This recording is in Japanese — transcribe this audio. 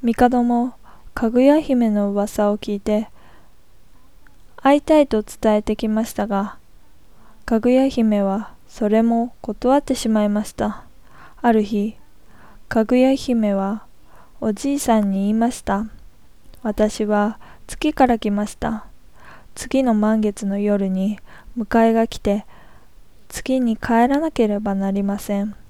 帝もかぐや姫の噂を聞いて会いたいと伝えてきましたが、かぐや姫はそれも断ってしまいました。ある日、かぐや姫はおじいさんに言いました。私は月から来ました。次の満月の夜に迎えが来て、月に帰らなければなりません。